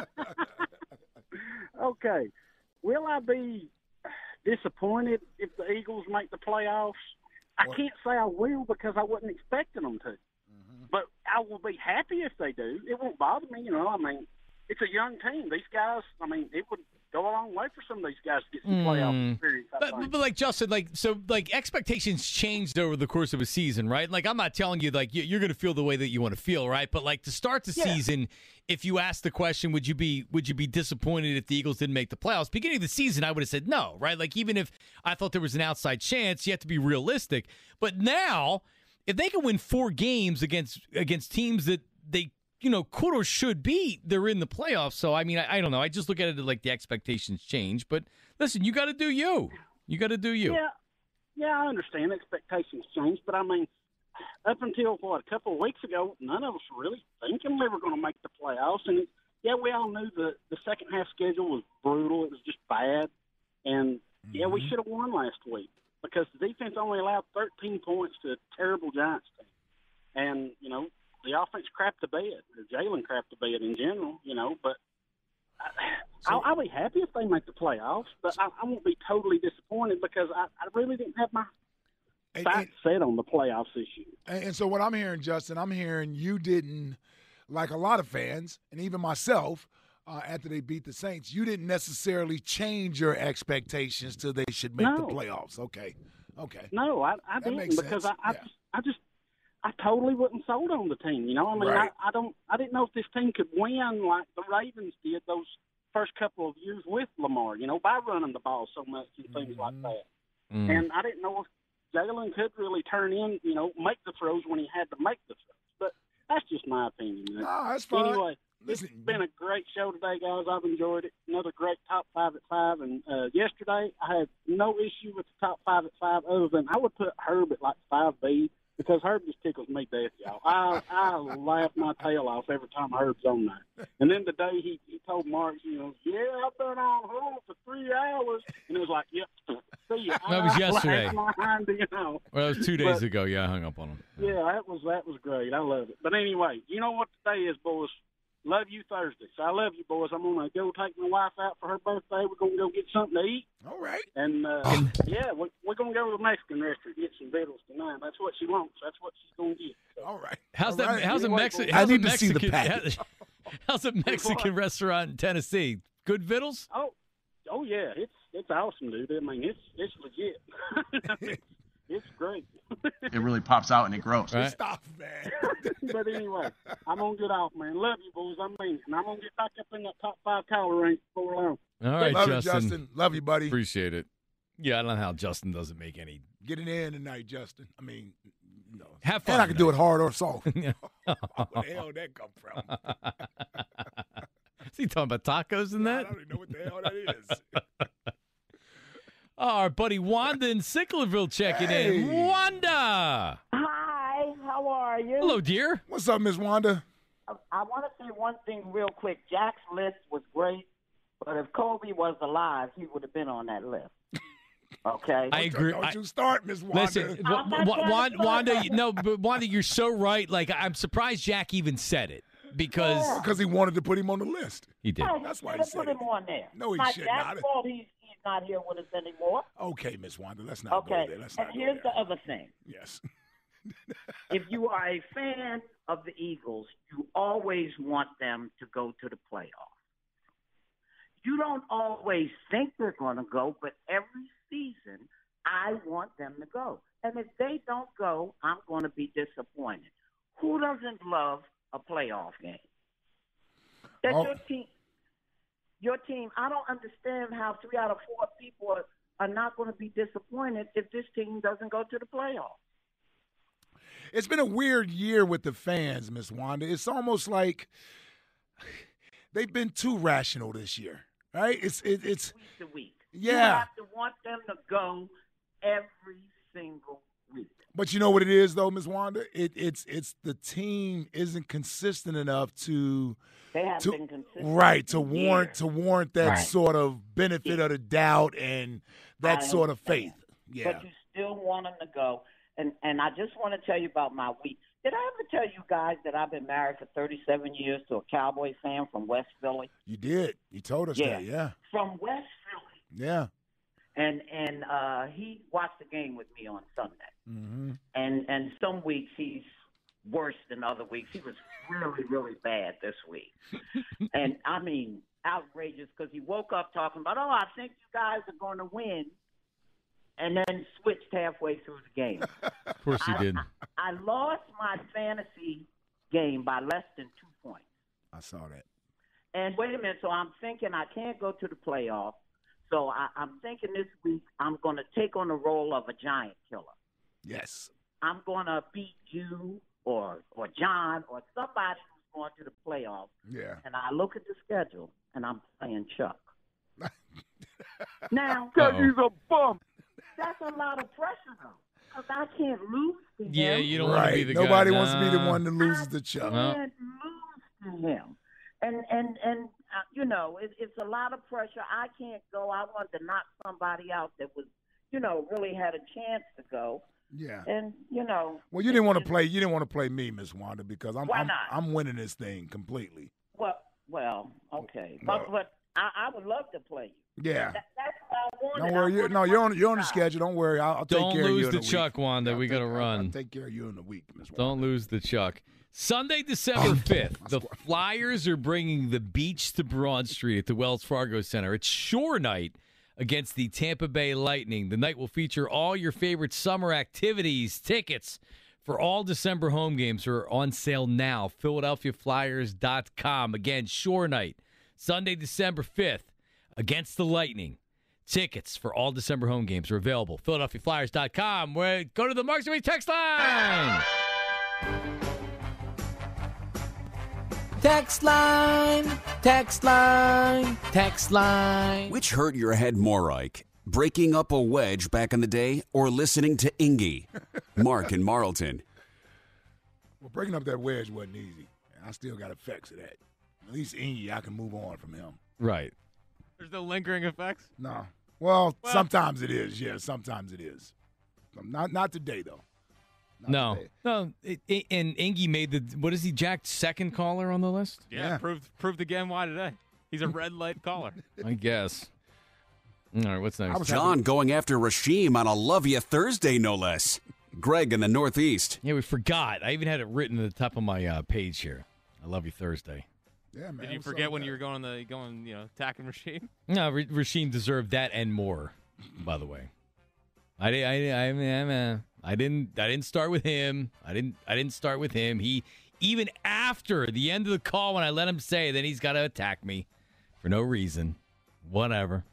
Okay. Will I be disappointed if the Eagles make the playoffs? I can't say I will because I wasn't expecting them to. Mm-hmm. But I will be happy if they do. It won't bother me, you know. I mean, it's a young team. These guys, I mean, it would go a long way for some of these guys to get some playoff Mm. experience. I But, think. but like Justin, like so, like expectations changed over the course of a season, right? Like I'm not telling you like you- you're going to feel the way that you want to feel, right? But like to start the Yeah. season, if you asked the question, would you be would you be disappointed if the Eagles didn't make the playoffs? Beginning of the season, I would have said no, right? Like even if I thought there was an outside chance, you have to be realistic. But now, if they can win four games against against teams that they you know could or should beat, they're in the playoffs. So I mean, I, I don't know. I just look at it like the expectations change. But listen, you got to do you. You got to do you. Yeah, yeah, I understand expectations change, but I mean, up until what a couple of weeks ago, none of us were really thinking we were going to make the playoffs. And yeah, we all knew the the second half schedule was brutal; it was just bad. And yeah, we should have won last week because the defense only allowed thirteen points to a terrible Giants team. And you know, the offense crapped the bed, or Jalen crapped the bed in general. You know, but. I, I'll, I'll be happy if they make the playoffs, but I, I won't be totally disappointed because I, I really didn't have my And- sights set on the playoffs this year. And, and so what I'm hearing, Justin, I'm hearing you didn't, like a lot of fans, and even myself, uh, after they beat the Saints, you didn't necessarily change your expectations till they should make No. the playoffs. Okay, okay. No, I, I That didn't makes because sense. I, I, Yeah. just, I just, I totally wasn't sold on the team. You know, I mean, Right. I, I don't, I didn't know if this team could win like the Ravens did those first couple of years with Lamar. You know, by running the ball so much and things like that. Mm. And I didn't know if Jalen could really turn in, you know, make the throws when he had to make the throws. But that's just my opinion. man. No, that's fine. Anyway, Listen, it's been a great show today, guys. I've enjoyed it. Another great top five at five. And uh, yesterday, I had no issue with the top five at five other than I would put Herb at like five B because Herb just tickles me death, y'all. I, I laugh my tail off every time Herb's on there. And then the day he, he told Mark, you know, yeah, I've been on hold for three hours. And it was like, yep, see ya. That was I yesterday. laughed my hind, you know. Well, that was two days But- ago. Yeah, I hung up on him. Yeah, that was that was great. I love it. But anyway, you know what today is, boys? Love You Thursday. So I love you, boys. I'm going to go take my wife out for her birthday. We're going to go get something to eat. All right. And, uh, yeah, we, we're going to go to the Mexican restaurant and get some victuals tonight. That's what she wants. That's what she's going to get. So. All right. How's All that? right. How's a Anyway, Mexican? boys. How's I need a to see the Mexican? package. How's a Mexican restaurant in Tennessee? Good vittles? Oh, oh yeah, it's it's awesome, dude. I mean, it's it's legit. it's, it's great. It really pops out and it grows. Right. Stop, man. But anyway, I'm going to get off, man. Love you, boys. I mean it. And I'm going to get back up in that top five collar range before long. All right, Love Justin. you, Justin. Love you, buddy. Appreciate it. Yeah, I don't know how Justin doesn't make any. Get it in tonight, Justin. I mean, no. Have fun. And I can do it tonight. hard or soft. Yeah. Where the hell did that come from? Is he talking about tacos and that? I don't even know what the hell that is. Oh, our buddy Wanda in Sicklerville checking Hey. in. Wanda! Hi, how are you? Hello, dear. What's up, Miss Wanda? I, I want to say one thing real quick. Jack's list was great, but if Kobe was alive, he would have been on that list. Okay? I agree. Don't I- you start, Miss Wanda. Listen, I'm Wa- not Wa- trying to Wanda, start Wanda, nothing. no, but Wanda, you're so right. Like, I'm surprised Jack even said it because Because he wanted to put him on the list. he did. Hey, That's you why he should have said put it. him on there. No, he Not should Jack's not. fault he's, he's not here with us anymore. Okay, Miss Wanda, let's not Okay, go there. Let's and not go here's there. the other thing. Yes. If you are a fan of the Eagles, you always want them to go to the playoffs. You don't always think they're going to go, but every season I want them to go. And if they don't go, I'm going to be disappointed. Who doesn't love a playoff game? That's Oh. your team. Your team. I don't understand how three out of four people are, are not going to be disappointed if this team doesn't go to the playoffs. It's been a weird year with the fans, Miss Wanda. It's almost like they've been too rational this year, right? It's it, it's Week to week. Yeah. You have to want them to go every single week. But you know what it is, though, Miss Wanda. It, it's it's the team isn't consistent enough to They have to been consistent. right to for warrant years. to warrant that Right. sort of benefit of the doubt and that I sort of understand. faith. Yeah. But you still want them to go. And and I just want to tell you about my week. Did I ever tell you guys that I've been married for thirty-seven years to a Cowboy fan from West Philly? You did. You told us Yeah. that. Yeah. From West Philly. Yeah. And and uh, he watched the game with me on Sunday. Mm-hmm. And and some weeks he's worse than other weeks. He was really, really bad this week. And, I mean, outrageous because he woke up talking about, oh, I think you guys are going to win, and then switched halfway through the game. Of course he I, did. I, I lost my fantasy game by less than two points. I saw that. And wait a minute, so I'm thinking I can't go to the playoffs. So I, I'm thinking this week I'm going to take on the role of a giant killer. Yes. I'm going to beat you or or John or somebody who's going to the playoffs. Yeah. And I look at the schedule, and I'm playing Chuck. Now, Because he's a bum. that's a lot of pressure, though, because I can't lose to him. Yeah, you don't want to Right. be the guy. Nobody wants to be the Nah. one that loses the Chuck. No. I can't lose to him. And, and, and uh, you know, it, it's a lot of pressure. I can't go. I wanted to knock somebody out that was, you know, really had a chance to go. Yeah. And, you know. Well, you didn't want to play. You didn't want to play me, Miss Wanda, because I'm Why I'm, not? I'm winning this thing completely. Well, well, okay. Well- But, but I, I would love to play you. Yeah. That, that's what I wanted. Don't worry. I You, wanted no, you're on one you're on the side. schedule. Don't worry. I'll, I'll take Don't care of you lose in the a week. Chuck, Wanda. I'll We take- got to I'll- run. I'll take care of you in a week, Miss Wanda. Don't lose the Chuck. Sunday, December fifth, the Flyers are bringing the beach to Broad Street at the Wells Fargo Center. It's Shore Night against the Tampa Bay Lightning. The night will feature all your favorite summer activities. Tickets for all December home games are on sale now. Philadelphia Flyers dot com. Again, Shore Night, Sunday, December fifth against the Lightning. Tickets for all December home games are available. Philadelphia Flyers dot com. Where go to the Marks and Way text line. Text line, text line, text line. Which hurt your head more, Ike? Breaking up a wedge back in the day or listening to Ingy? Mark in Marlton. Well, breaking up that wedge wasn't easy. I still got effects of that. At least Ingy, I can move on from him. Right. There's no lingering effects? No. Well, Well- sometimes it is. Yeah, sometimes it is. Not not today though. No, no, it, it, and Ingy made the what is he? Jack's second caller on the list. Yeah, Yeah. proved proved again why today. He's a red light caller. I guess. All right, what's next? John going after Rasheem on a Love Ya Thursday, no less. Greg in the Northeast. Yeah, we forgot. I even had it written at the top of my uh, page here. I love you Thursday. Yeah, man. Did you what's forget up when with you were that? going the going you know attacking Rasheem? No, R- Rasheem deserved that and more. By the way, I, di- I, I, I, I didn't. I didn't start with him. I didn't. I didn't start with him. He even after the end of the call when I let him say, then he's got to attack me for no reason. Whatever.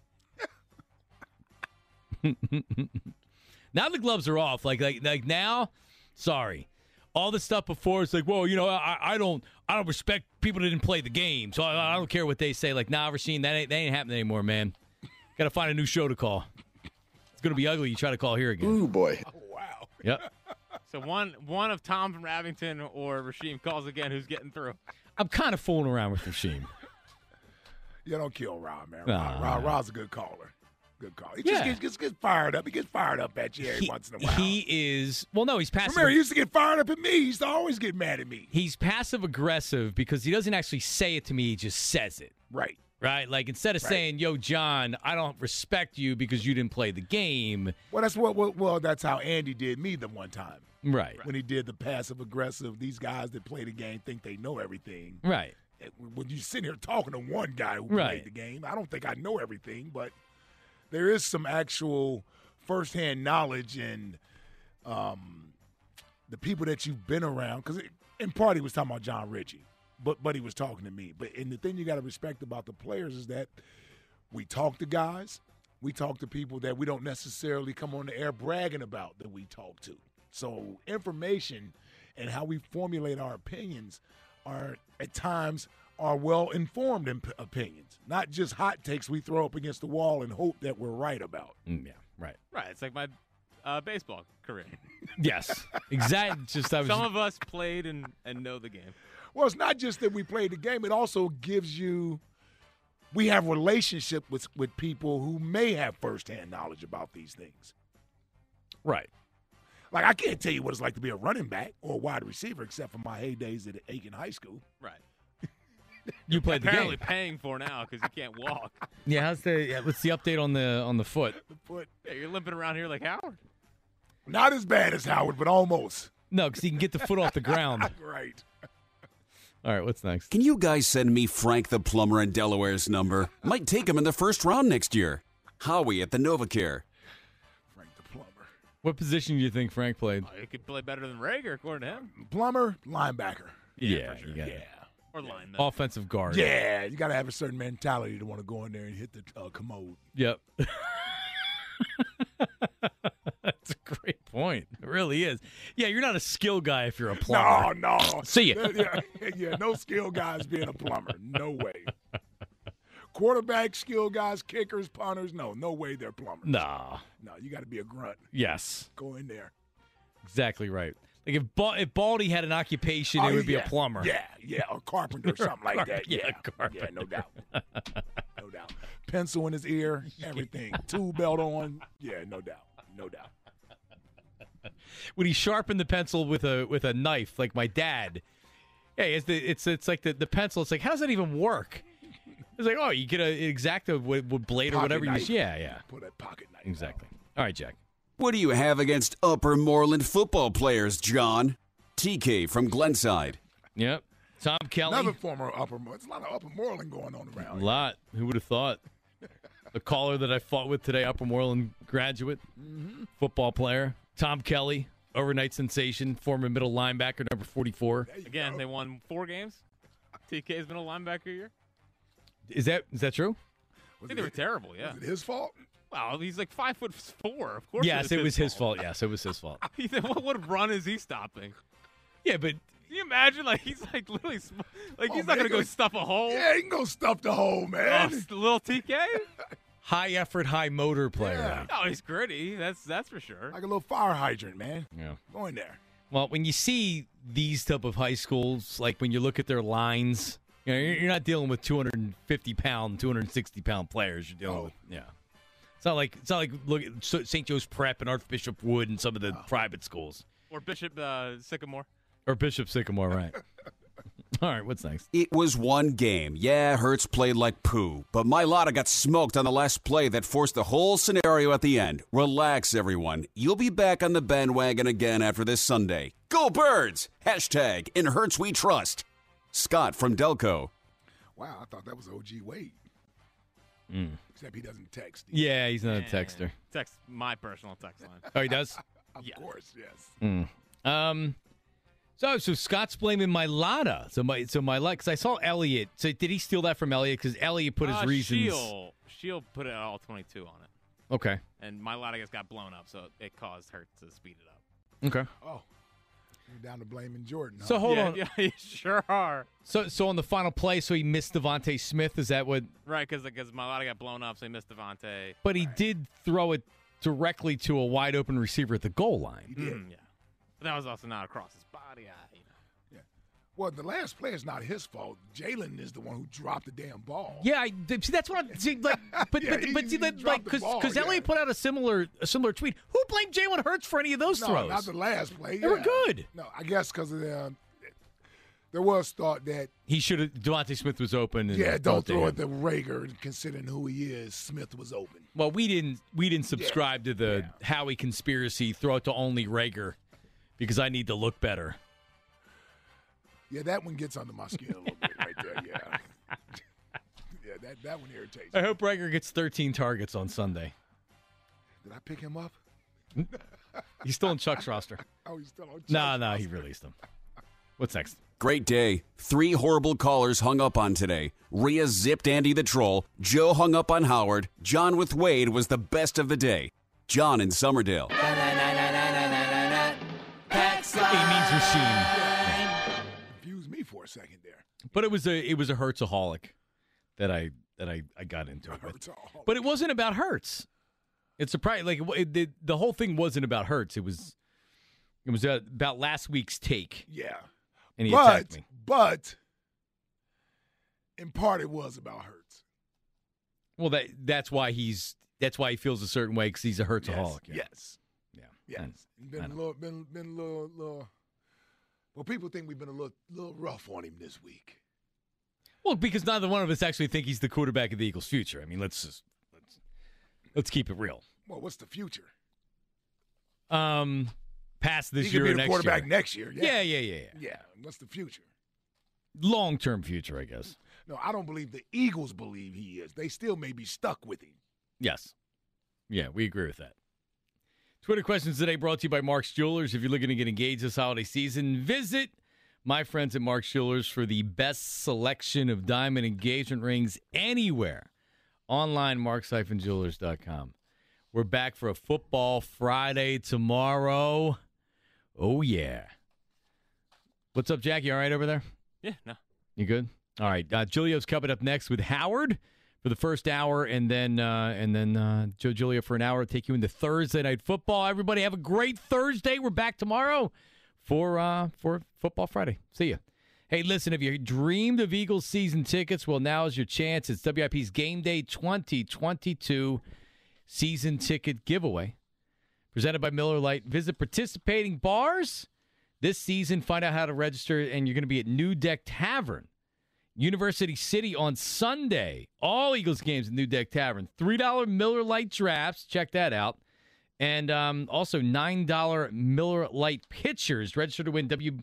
Now the gloves are off. Like like like now, sorry. all the stuff before, it's like, well, you know, I, I don't I don't respect people that didn't play the game, so I, I don't care what they say. Like, nah, Rasheem, that ain't, that ain't happening anymore, man. Got to find a new show to call. It's going to be ugly. You try to call here again. Ooh, boy. Oh, wow. Yep. So one one of Tom from Abington or Rasheem calls again. Who's getting through? I'm kind of fooling around with Rasheem. You don't kill Rob, man. Nah. Rob, Rob, Rob's a good caller. Good call. He Yeah. just gets, gets, gets fired up. He gets fired up at you every He, once in a while. he is, well, no, he's passive. Remember, he used to get fired up at me. He used to always get mad at me. He's passive aggressive because he doesn't actually say it to me. He just says it. Right. Right? Like, instead of Right. saying, yo, John, I don't respect you because you didn't play the game. Well, that's what. Well, well, that's how Andy did me the one time. Right. When he did the passive aggressive, these guys that play the game think they know everything. Right. When you sit here talking to one guy who Right. played the game, I don't think I know everything, but there is some actual firsthand knowledge and um, the people that you've been around. Because in part he was talking about John Ritchie, but but he was talking to me. But and the thing you got to respect about the players is that we talk to guys, we talk to people that we don't necessarily come on the air bragging about that we talk to. So information and how we formulate our opinions are at times are well-informed in opinions, not just hot takes we throw up against the wall and hope that we're right about. Mm, yeah, right. Right. It's like my uh, baseball career. Yes. Exactly. Just I was Some of us played and, and know the game. Well, it's not just that we played the game. It also gives you – we have relationship with, with people who may have firsthand knowledge about these things. Right. Like, I can't tell you what it's like to be a running back or a wide receiver except for my heydays at Aiken High School. Right. You played the Apparently game. paying for now because you can't walk. Yeah, how's the yeah, what's the update on the on the foot? The foot. Yeah, you're limping around here like Howard. Not as bad as Howard, but almost. No, because he can get the foot off the ground. Right. All right, what's next? Can you guys send me Frank the plumber in Delaware's number? Might take him in the first round next year. Howie at the NovaCare. Frank the plumber. What position do you think Frank played? Oh, he could play better than Rager, according to him. Plumber, linebacker. Yeah, for sure. you got Yeah. it. Or lineman. Offensive guard. Yeah, you got to have a certain mentality to want to go in there and hit the uh, commode. Yep. That's a great point. It really is. Yeah, you're not a skill guy if you're a plumber. No, no. See ya. Yeah, yeah, no skill guys being a plumber. No way. Quarterback skill guys, kickers, punters. No, no way they're plumbers. Nah. No, you got to be a grunt. Yes. Go in there. Exactly right. Like if ba- if Baldy had an occupation, Oh, it would be yeah. a plumber. Yeah, yeah, or carpenter, something like that. Yeah, Yeah, carpenter. yeah, no doubt. No doubt. Pencil in his ear, everything. Tool belt on. Yeah, no doubt. No doubt. When he sharpened the pencil with a with a knife, like my dad. Hey, it's the, it's it's like the, the pencil. It's like, how does that even work? It's like, oh, you get an Exacto with, with blade or Pocket whatever. You knife. Yeah, yeah. Put a pocket knife. Exactly. All right, Jack. What do you have against Upper Moreland football players, John? T K from Glenside. Yep. Tom Kelly. Another former Upper Moreland. It's a lot of Upper Moreland going on A around. lot. Who would have thought? The caller that I fought with today, Upper Moreland graduate, Mm-hmm. football player. Tom Kelly, overnight sensation, former middle linebacker, number forty-four. Again, they won four games. T K's been a linebacker year. Is that is that true? I think they were terrible, yeah. Was it his fault? Wow, he's like five foot four. Of course Yes, it it was his his fault. Yes, it was his fault. what, what run is he stopping? Yeah, but Can you imagine? Like he's like literally, sm- like Oh, he's man, not gonna go go- stuff a hole. Yeah, he can go stuff the hole, Oh, man. s- little T K. high effort, high motor player. Yeah. Oh, he's gritty. That's that's for sure. Like a little fire hydrant, man. Yeah. Go in there. Well, when you see these type of high schools, like when you look at their lines, you know, you're you're not dealing with two hundred fifty pound, two hundred sixty pound players. You're dealing Oh. with, yeah. It's not like it's not like look at Saint Joe's Prep and Archbishop Wood and some of the private schools, Or Bishop uh, Sycamore. or Bishop Sycamore, right? All right, what's next? It was one game. Yeah, Hurts played like poo, but my Lotta got smoked on the last play that forced the whole scenario at the end. Relax, everyone. You'll be back on the bandwagon again after this Sunday. Go Birds! Hashtag In Hurts We Trust. Scott from Delco. Wow, I thought that was O G Wade. Mm. Except he doesn't text. Yeah, he's not a texter. Text my personal text line. Oh, he does. Of course, yes. Mm. Um. So, so Scott's blaming my Lotta. So my, so my luck. Because I saw Elliot. So did he steal that from Elliot? Because Elliot put his uh, reasons. Shield, Shield put it all twenty-two on it. Okay. And my Lotta got blown up, so it caused her to speed it up. Okay. Oh. You're down to blaming Jordan. Huh? So hold yeah, on. Yeah, you sure are. So so on the final play, so he missed Devontae Smith. Is that what? Right, because because Mailata got blown up, so he missed Devontae. But he did throw it directly to a wide open receiver at the goal line. He did. Mm, yeah, but that was also not across his body. I, you know. Well, the last play is not his fault. Jalen is the one who dropped the damn ball. Yeah, I, see, that's what I'm see, like. But Yeah, but, he- but he see, like dropped the because ball, because yeah. Elliott put out a similar a similar tweet. Who blamed Jalen Hurts for any of those No, throws? not the last play. They were yeah. good. No, I guess because of the, uh, there was thought that He should have. Devontae Smith was open. And yeah, don't to throw him. it to Rager, considering who he is. Smith was open. Well, we didn't we didn't subscribe to the Howie conspiracy. Throw it to only Rager because I need to look better. Yeah, that one gets under my skin a little bit right there. Yeah, yeah, that that one irritates I me. hope Rager gets thirteen targets on Sunday. Did I pick him up? He's still in Chuck's roster. Oh, he's still on. No, Chuck's no, roster. he released him. What's next? Great day. Three horrible callers hung up on today. Rhea zipped Andy the Troll. Joe hung up on Howard. John with Wade was the best of the day. John in Summerdale. He means machine. Confused me for a second there. But it was a it was a Hertzaholic that I that I, I got into it with. Hertzaholic. But it wasn't about Hertz. It's surprising. Like it, the the whole thing wasn't about Hertz. It was it was uh, about last week's take. Yeah, and he but attacked me. but in part it was about Hurts. Well, that that's why he's that's why he feels a certain way because he's a Hertzaholic. Yes. Yeah. Yes. Yeah. Yes. And- Been I a know. little, been, been a little, little. Well, people think we've been a little, little rough on him this week. Well, because neither one of us actually think he's the quarterback of the Eagles' future. I mean, let's just let's let's keep it real. Well, what's the future? Um, past this he year, could or be the next quarterback year. next year. Yeah, Yeah, yeah, yeah, yeah. yeah. What's the future? Long term future, I guess. No, I don't believe the Eagles believe he is. They still may be stuck with him. Yes. Yeah, we agree with that. Twitter questions today brought to you by Mark's Jewelers. If you're looking to get engaged this holiday season, visit my friends at Mark's Jewelers for the best selection of diamond engagement rings anywhere. Online, marks dash jewelers dot com. We're back for a football Friday tomorrow. Oh, yeah. What's up, Jackie? All right over there? Yeah, no. You good? All right. Uh, Julio's coming up next with Howard for the first hour, and then uh, and then uh, Joe Giglio for an hour to take you into Thursday Night Football. Everybody have a great Thursday. We're back tomorrow for uh, for Football Friday. See ya. Hey, listen, if you dreamed of Eagles season tickets, well, now is your chance. It's W I P's Game Day twenty twenty-two season ticket giveaway presented by Miller Lite. Visit participating bars this season. Find out how to register, and you're going to be at New Deck Tavern, University City on Sunday. All Eagles games at New Deck Tavern. three dollars Miller Lite drafts. Check that out. And um, also nine dollars Miller Lite pitchers. Register to win W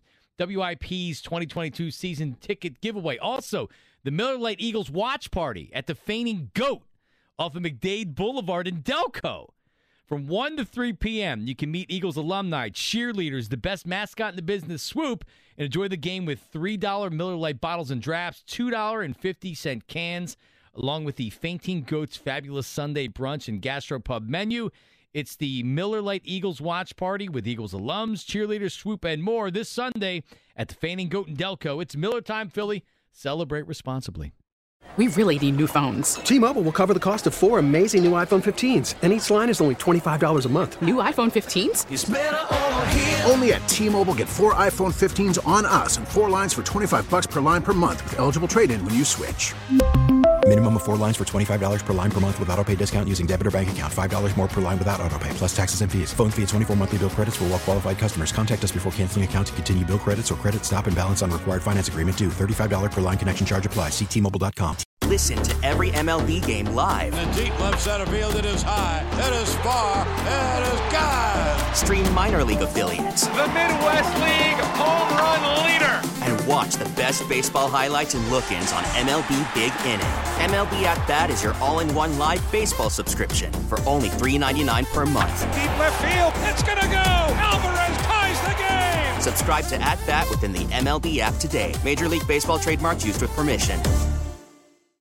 WIP's twenty twenty-two season ticket giveaway. Also, the Miller Lite Eagles watch party at the Fainting Goat off of McDade Boulevard in Delco. From one to three p.m., you can meet Eagles alumni, cheerleaders, the best mascot in the business, Swoop, and enjoy the game with three dollars Miller Lite bottles and drafts, two dollars and fifty cents cans, along with the Fainting Goat's fabulous Sunday brunch and gastropub menu. It's the Miller Lite Eagles Watch Party with Eagles alums, cheerleaders, Swoop, and more this Sunday at the Fainting Goat in Delco. It's Miller Time, Philly. Celebrate responsibly. We really need new phones. T-Mobile will cover the cost of four amazing new iPhone fifteens, and each line is only twenty-five dollars a month. New iPhone fifteens? It's better over here. Only at T-Mobile, get four iPhone fifteens on us and four lines for twenty-five bucks per line per month with eligible trade-in when you switch. Minimum of four lines for twenty-five dollars per line per month with autopay discount using debit or bank account. five dollars more per line without autopay, plus taxes and fees. Phone fee at twenty-four monthly bill credits for well-qualified customers. Contact us before canceling account to continue bill credits or credit stop and balance on required finance agreement due. thirty-five dollars per line connection charge applies. See T Mobile dot com. Listen to every M L B game live. In the deep left center field, it is high, it is far, it is gone. Stream minor league affiliates. The Midwest League home run leader. And watch the best baseball highlights and look-ins on M L B Big Inning. M L B At Bat is your all-in-one live baseball subscription for only three dollars and ninety-nine cents per month. Deep left field, it's gonna go. Alvarez ties the game. Subscribe to At Bat within the M L B app today. Major League Baseball trademarks used with permission.